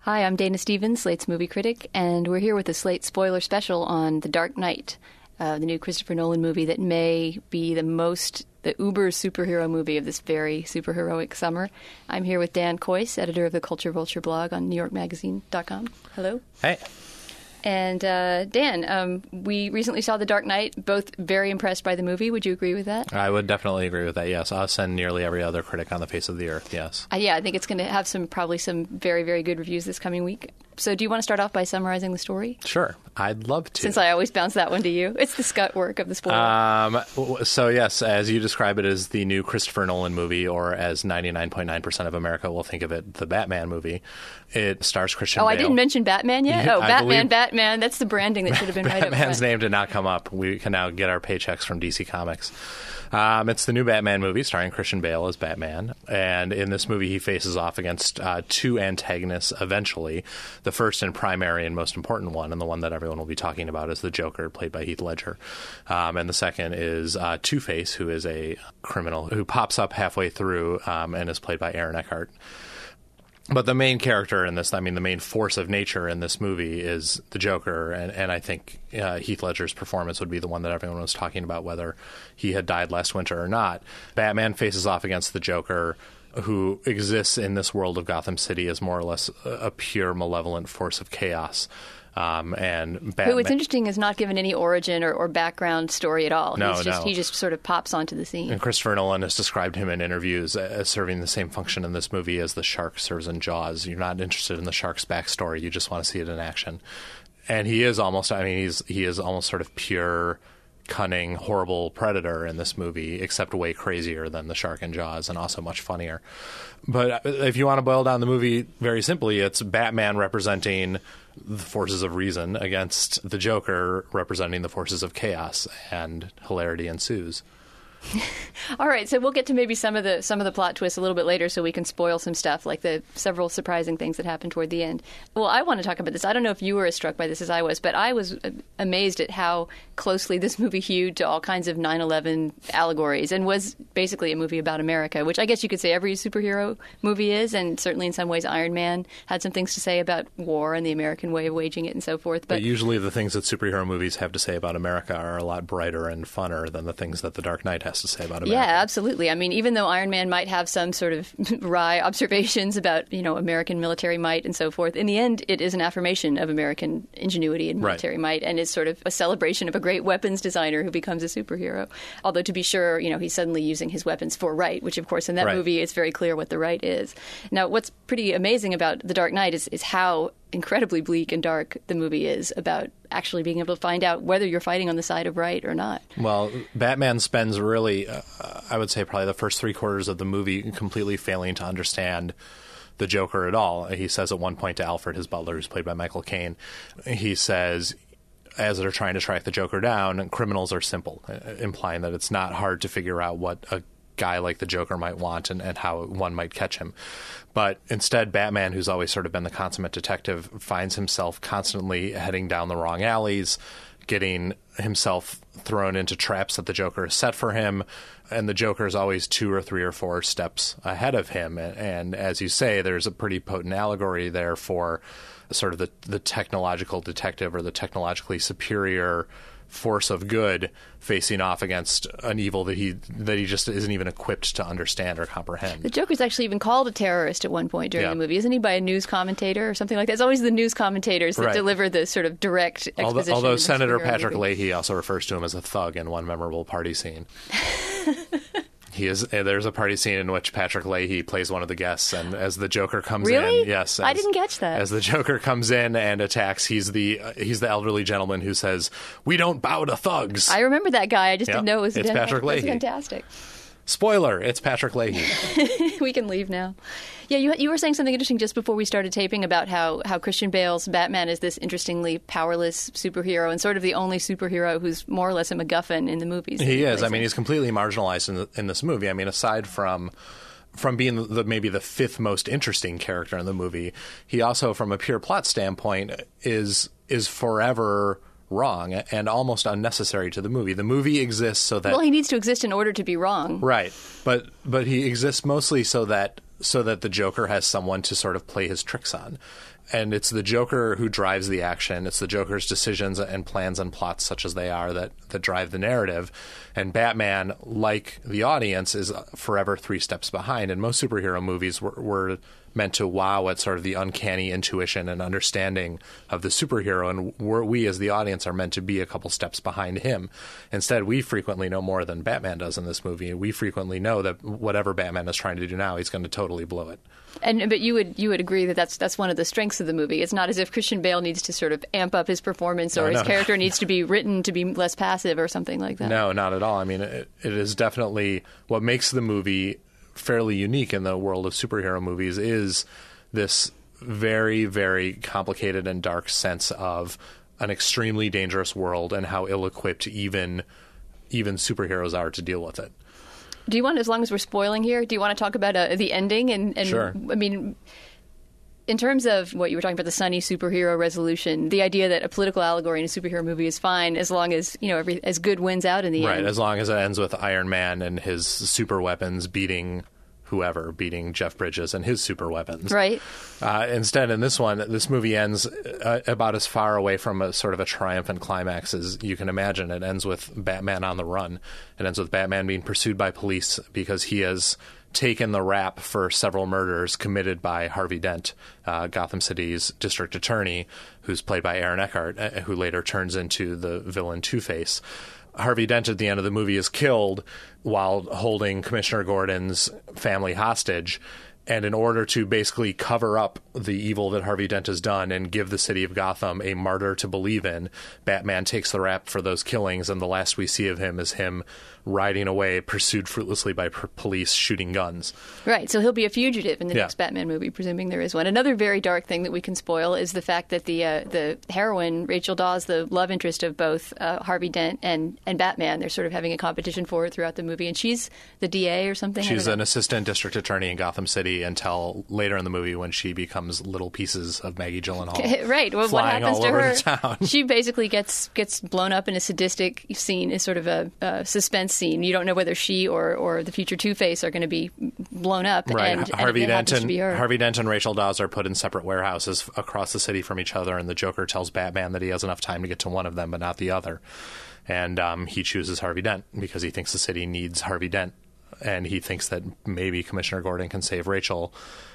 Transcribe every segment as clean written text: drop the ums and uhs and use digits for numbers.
Hi, I'm Dana Stevens, Slate's movie critic, and we're here with a Slate spoiler special on The Dark Knight, the new Christopher Nolan movie that may be the uber superhero movie of this very superheroic summer. I'm here with Dan Kois, editor of the Culture Vulture blog on NewYorkMagazine.com. Hello. Hey. And Dan, we recently saw The Dark Knight, both very impressed by the movie. Would you agree with that? I would definitely agree with that, yes. Us and nearly every other critic on the face of the earth, yes. Yeah, I think it's going to have probably some very, very good reviews this coming week. So do you want to start off by summarizing the story? Sure. I'd love to. Since I always bounce that one to you. It's the scut work of the spoiler. So, yes, as you describe it, as the new Christopher Nolan movie, or as 99.9% of America will think of it, the Batman movie. It stars Christian Bale. I didn't mention Batman yet? Yeah, Batman. That's the branding that should have been right up front. Batman's name did not come up. We can now get our paychecks from DC Comics. It's the new Batman movie starring Christian Bale as Batman. And in this movie, he faces off against two antagonists eventually. The first and primary and most important one, and the one that everyone will be talking about, is the Joker, played by Heath Ledger. And the second is Two-Face, who is a criminal who pops up halfway through and is played by Aaron Eckhart. But the main character in this, the main force of nature in this movie is the Joker, and I think Heath Ledger's performance would be the one that everyone was talking about, whether he had died last winter or not. Batman faces off against the Joker, who exists in this world of Gotham City as more or less a pure malevolent force of chaos. And Batman, who, it's interesting, is not given any origin or background story at all. No. He just sort of pops onto the scene. And Christopher Nolan has described him in interviews as serving the same function in this movie as the shark serves in Jaws. You're not interested in the shark's backstory. You just want to see it in action. And he is almost, he is almost sort of pure, cunning, horrible predator in this movie, except way crazier than the shark in Jaws and also much funnier. But if you want to boil down the movie very simply, it's Batman representing the forces of reason against the Joker representing the forces of chaos, and hilarity ensues. All right, so we'll get to maybe some of the plot twists a little bit later, so we can spoil some stuff, like the several surprising things that happened toward the end. Well, I want to talk about this. I don't know if you were as struck by this as I was, but I was amazed at how closely this movie hewed to all kinds of 9/11 allegories, and was basically a movie about America, which I guess you could say every superhero movie is, and certainly in some ways Iron Man had some things to say about war and the American way of waging it and so forth. But usually the things that superhero movies have to say about America are a lot brighter and funner than the things that The Dark Knight has to say about America. Yeah, absolutely. I mean, even though Iron Man might have some sort of wry observations about, American military might and so forth, in the end, it is an affirmation of American ingenuity and military might, and is sort of a celebration of a great weapons designer who becomes a superhero. Although, to be sure, he's suddenly using his weapons for right, which, of course, in that movie, it's very clear what the right is. Now, what's pretty amazing about The Dark Knight is how incredibly bleak and dark the movie is about actually being able to find out whether you're fighting on the side of right or not. Well, Batman spends really, I would say probably the first 3/4 of the movie completely failing to understand the Joker at all. He says at one point to Alfred, his butler, who's played by Michael Caine, he says, as they're trying to track the Joker down, criminals are simple, implying that it's not hard to figure out what a guy like the Joker might want and how one might catch him. But instead, Batman, who's always sort of been the consummate detective, finds himself constantly heading down the wrong alleys, getting himself thrown into traps that the Joker has set for him, and the Joker is always 2 or 3 or 4 steps ahead of him. And as you say, there's a pretty potent allegory there for sort of the technological detective, or the technologically superior force of good facing off against an evil that he just isn't even equipped to understand or comprehend. The Joker's actually even called a terrorist at one point during the movie. Isn't he, by a news commentator or something like that? It's always the news commentators that deliver the sort of direct exposition. Although Senator Patrick Leahy also refers to him as a thug in one memorable party scene. There's a party scene in which Patrick Leahy plays one of the guests, and as the Joker comes in, yes, I didn't catch that. As the Joker comes in and attacks, he's the elderly gentleman who says, "We don't bow to thugs." I remember that guy. I just didn't know it was it's Patrick Leahy. That's fantastic. Spoiler, it's Patrick Leahy. We can leave now. Yeah, you were saying something interesting just before we started taping about how Christian Bale's Batman is this interestingly powerless superhero, and sort of the only superhero who's more or less a MacGuffin in the movies. He is. I mean, he's completely marginalized in this movie. I mean, aside from being maybe the 5th most interesting character in the movie, he also, from a pure plot standpoint, is forever wrong and almost unnecessary to the movie. The movie exists so that... Well, he needs to exist in order to be wrong. Right. But he exists mostly so that the Joker has someone to sort of play his tricks on. And it's the Joker who drives the action. It's the Joker's decisions and plans and plots, such as they are, that drive the narrative. And Batman, like the audience, is forever 3 steps behind. And most superhero movies were meant to wow at sort of the uncanny intuition and understanding of the superhero. And we, as the audience, are meant to be a couple steps behind him. Instead, we frequently know more than Batman does in this movie. We frequently know that whatever Batman is trying to do now, he's going to totally blow it. But you would agree that that's one of the strengths of the movie. It's not as if Christian Bale needs to sort of amp up his performance or his character needs to be written to be less passive or something like that. No, not at all. I mean, it is definitely what makes the movie fairly unique in the world of superhero movies is this very, very complicated and dark sense of an extremely dangerous world and how ill-equipped even superheroes are to deal with it. Do you want, as long as we're spoiling here, do you want to talk about the ending? And Sure. I mean, in terms of what you were talking about, the sunny superhero resolution, the idea that a political allegory in a superhero movie is fine as long as, as good wins out in the end. Right, as long as it ends with Iron Man and his super weapons beating Jeff Bridges and his super weapons. Right. Instead, in this movie ends about as far away from a sort of a triumphant climax as you can imagine. It ends with Batman on the run. It ends with Batman being pursued by police because he has taken the rap for several murders committed by Harvey Dent, Gotham City's district attorney, who's played by Aaron Eckhart, who later turns into the villain Two-Face. Harvey Dent at the end of the movie is killed while holding Commissioner Gordon's family hostage. And in order to basically cover up the evil that Harvey Dent has done and give the city of Gotham a martyr to believe in, Batman takes the rap for those killings, and the last we see of him is him riding away, pursued fruitlessly by police, shooting guns. Right, so he'll be a fugitive in the next Batman movie, presuming there is one. Another very dark thing that we can spoil is the fact that the heroine, Rachel Dawes, the love interest of both Harvey Dent and Batman, they're sort of having a competition for it throughout the movie, and she's the DA or something? She's an assistant district attorney in Gotham City until later in the movie when she becomes little pieces of Maggie Gyllenhaal. Right, well, what happens to her? She basically gets blown up in a sadistic scene, is sort of a suspense scene. You don't know whether she or the future Two-Face are going to be blown up. Right. And Harvey Dent and Rachel Dawes are put in separate warehouses across the city from each other, and the Joker tells Batman that he has enough time to get to one of them, but not the other. And he chooses Harvey Dent because he thinks the city needs Harvey Dent, and he thinks that maybe Commissioner Gordon can save Rachel.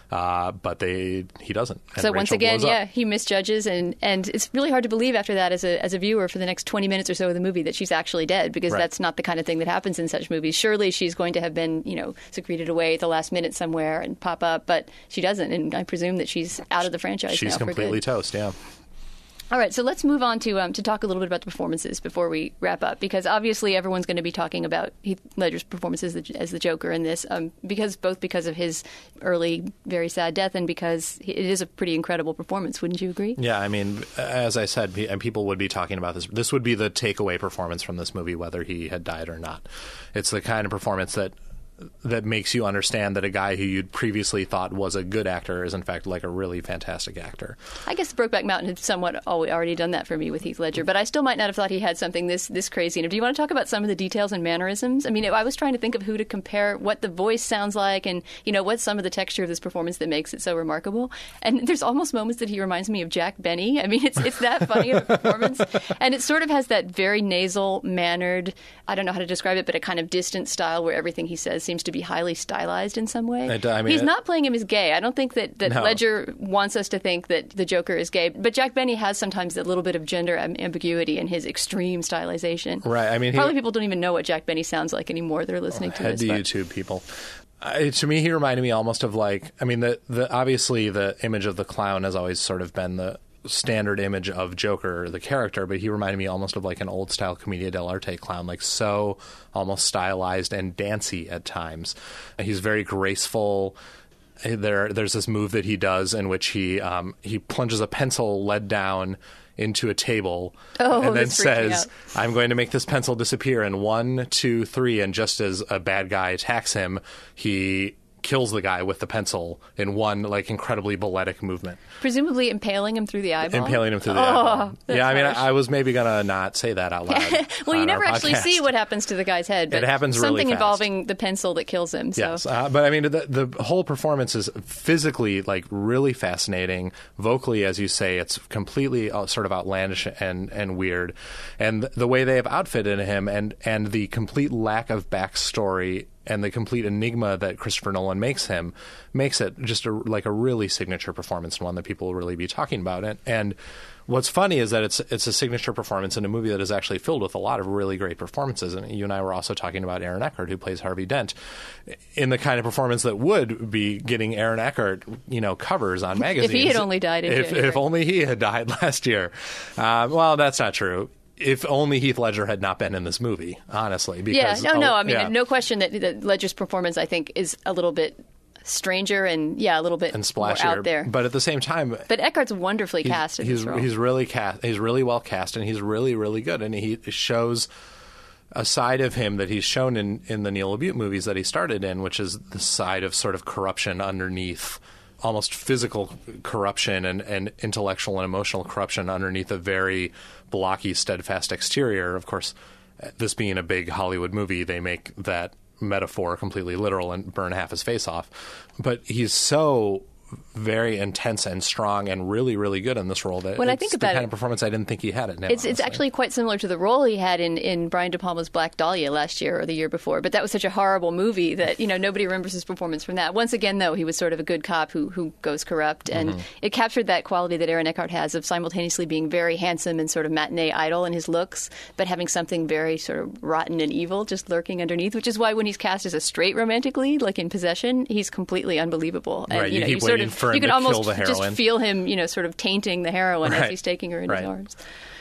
But he doesn't. And so Rachel once again, he misjudges, and it's really hard to believe after that as a viewer for the next 20 minutes or so of the movie that she's actually dead, because that's not the kind of thing that happens in such movies. Surely she's going to have been, secreted away at the last minute somewhere and pop up, but she doesn't, and I presume that she's out of the franchise. She's now completely for good. toast, yeah. All right, so let's move on to talk a little bit about the performances before we wrap up, because obviously everyone's going to be talking about Heath Ledger's performance as the Joker in this, because of his early, very sad death, and because it is a pretty incredible performance. Wouldn't you agree? Yeah, I mean, as I said, and people would be talking about this. This would be the takeaway performance from this movie, whether he had died or not. It's the kind of performance that makes you understand that a guy who you'd previously thought was a good actor is in fact like a really fantastic actor. I guess Brokeback Mountain had somewhat already done that for me with Heath Ledger, but I still might not have thought he had something this crazy. And do you want to talk about some of the details and mannerisms? I mean, I was trying to think of who to compare, what the voice sounds like, and what's some of the texture of this performance that makes it so remarkable. And there's almost moments that he reminds me of Jack Benny. I mean, it's that funny of a performance, and it sort of has that very nasal, mannered, I don't know how to describe it, but a kind of distant style where everything he says seems to be highly stylized in some way. He's not playing him as gay. I don't think that no. Ledger wants us to think that the Joker is gay, but Jack Benny has sometimes a little bit of gender ambiguity in his extreme stylization. Right. I mean, probably people don't even know what Jack Benny sounds like anymore. They're listening to this. The YouTube people. To me, he reminded me almost of obviously the image of the clown has always sort of been the standard image of Joker, the character, but he reminded me almost of like an old style Commedia dell'arte clown, like so almost stylized and dancey at times. He's very graceful. There's this move that he does in which he plunges a pencil lead down into a table and then says, I'm going to make this pencil disappear in 1, 2, 3, and just as a bad guy attacks him, he kills the guy with the pencil in one like incredibly balletic movement. Presumably impaling him through the eyeball? Impaling him through the eyeball. Yeah, I mean, I was maybe going to not say that out loud. Well, you never actually see what happens to the guy's head. But it happens really something fast. Involving the pencil that kills him. So. Yes, but I mean, the whole performance is physically like really fascinating. Vocally, as you say, it's completely sort of outlandish and weird. And the way they have outfitted him and the complete lack of backstory and the complete enigma that Christopher Nolan makes it just like a really signature performance, and one that people will really be talking about. And what's funny is that it's a signature performance in a movie that is actually filled with a lot of really great performances. And you and I were also talking about Aaron Eckhart, who plays Harvey Dent, in the kind of performance that would be getting Aaron Eckhart, covers on magazines. If he had only died in January. If only he had died last year. Well, that's not true. If only Heath Ledger had not been in this movie, honestly. Because, I mean, no question that Ledger's performance, I think, is a little bit stranger and a little bit and splashier, more out there. But at the same time, but Eckhart's wonderfully cast in this role. He's really well cast, and he's really, really good. And he shows a side of him that he's shown in the Neil LaBute movies that he started in, which is the side of sort of corruption underneath, almost physical corruption and intellectual and emotional corruption underneath a very blocky, steadfast exterior. Of course, this being a big Hollywood movie, they make that metaphor completely literal and burn half his face off. But he's so very intense and strong and really, really good in this role. That when I think about the kind of performance I didn't think he had it. It's actually quite similar to the role he had in Brian De Palma's Black Dahlia last year or the year before. But that was such a horrible movie that nobody remembers his performance from that. Once again, though, he was sort of a good cop who goes corrupt, and it captured that quality that Aaron Eckhart has of simultaneously being very handsome and sort of matinee idol in his looks, but having something very sort of rotten and evil just lurking underneath. Which is why when he's cast as a straight romantic lead, like in Possession, he's completely unbelievable. And, right, you keep waiting for him to almost kill the heroine. Just feel him, sort of tainting the heroine as he's taking her in his arms.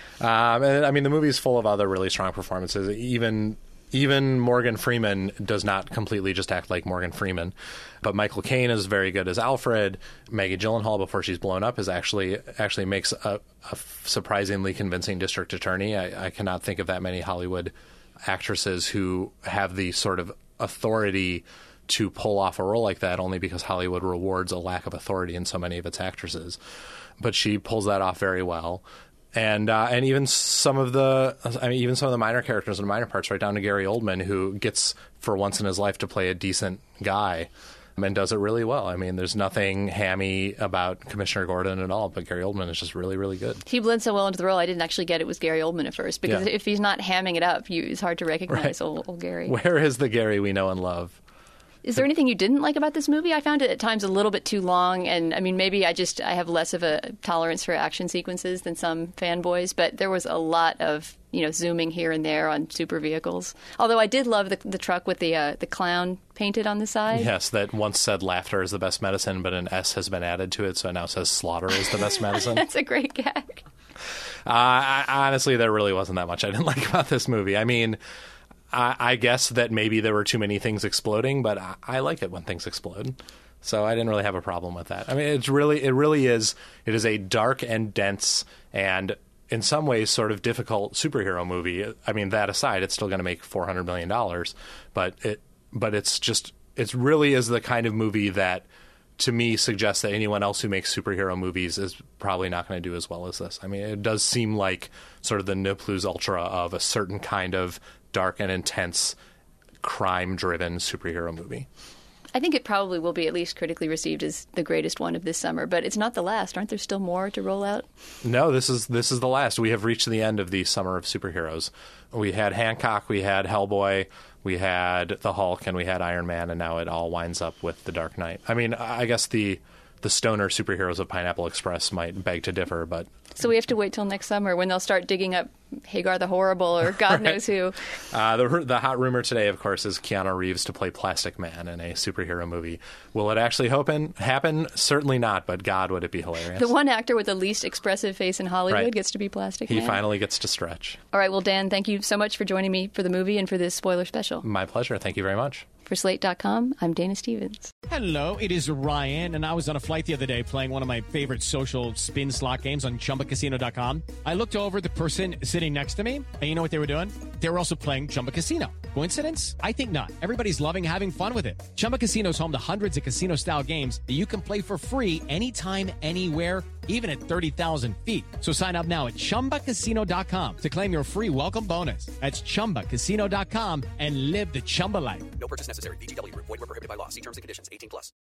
And, I mean, the movie's full of other really strong performances. Even Morgan Freeman does not completely just act like Morgan Freeman. But Michael Caine is very good as Alfred. Maggie Gyllenhaal, before she's blown up, is actually makes a surprisingly convincing district attorney. I cannot think of that many Hollywood actresses who have the sort of authority to pull off a role like that, only because Hollywood rewards a lack of authority in so many of its actresses. But she pulls that off very well. And even some of the minor characters and minor parts, right down to Gary Oldman, who gets for once in his life to play a decent guy and does it really well. I mean, there's nothing hammy about Commissioner Gordon at all, but Gary Oldman is just really, really good. He blends so well into the role, I didn't actually get it was Gary Oldman at first, because if he's not hamming it up, it's hard to recognize old Gary. Where is the Gary we know and love? Is there anything you didn't like about this movie? I found it at times a little bit too long, and I mean, maybe I have less of a tolerance for action sequences than some fanboys, but there was a lot of zooming here and there on super vehicles. Although I did love the truck with the clown painted on the side. Yes, that once said laughter is the best medicine, but an S has been added to it, so it now says slaughter is the best medicine. That's a great gag. Honestly, there really wasn't that much I didn't like about this movie. I mean, I guess that maybe there were too many things exploding, but I like it when things explode. So I didn't really have a problem with that. I mean, it really is a dark and dense and in some ways sort of difficult superhero movie. I mean, that aside, it's still going to make $400 million, but it really is the kind of movie that, to me, suggests that anyone else who makes superhero movies is probably not going to do as well as this. I mean, it does seem like sort of the ne plus ultra of a certain kind of dark and intense, crime-driven superhero movie. I think it probably will be at least critically received as the greatest one of this summer, but it's not the last. Aren't there still more to roll out? No, this is the last. We have reached the end of the summer of superheroes. We had Hancock, we had Hellboy, we had the Hulk, and we had Iron Man, and now it all winds up with The Dark Knight. I mean, I guess the stoner superheroes of Pineapple Express might beg to differ, but... So we have to wait till next summer when they'll start digging up Hagar the Horrible or God knows who. The hot rumor today, of course, is Keanu Reeves to play Plastic Man in a superhero movie. Will it actually happen? Certainly not, but God, would it be hilarious. The one actor with the least expressive face in Hollywood gets to be Plastic Man. He finally gets to stretch. All right, well, Dan, thank you so much for joining me for the movie and for this spoiler special. My pleasure. Thank you very much. For Slate.com, I'm Dana Stevens. Hello, it is Ryan, and I was on a flight the other day playing one of my favorite social spin slot games on ChumbaCasino.com. I looked over at the person sitting next to me, and you know what they were doing? They were also playing Chumba Casino. Coincidence? I think not. Everybody's loving having fun with it. Chumba Casino is home to hundreds of casino-style games that you can play for free anytime, anywhere, even at 30,000 feet. So sign up now at ChumbaCasino.com to claim your free welcome bonus. That's ChumbaCasino.com and live the Chumba life. No purchase necessary. VGW Group. Void where prohibited by law. See terms and conditions. 18+.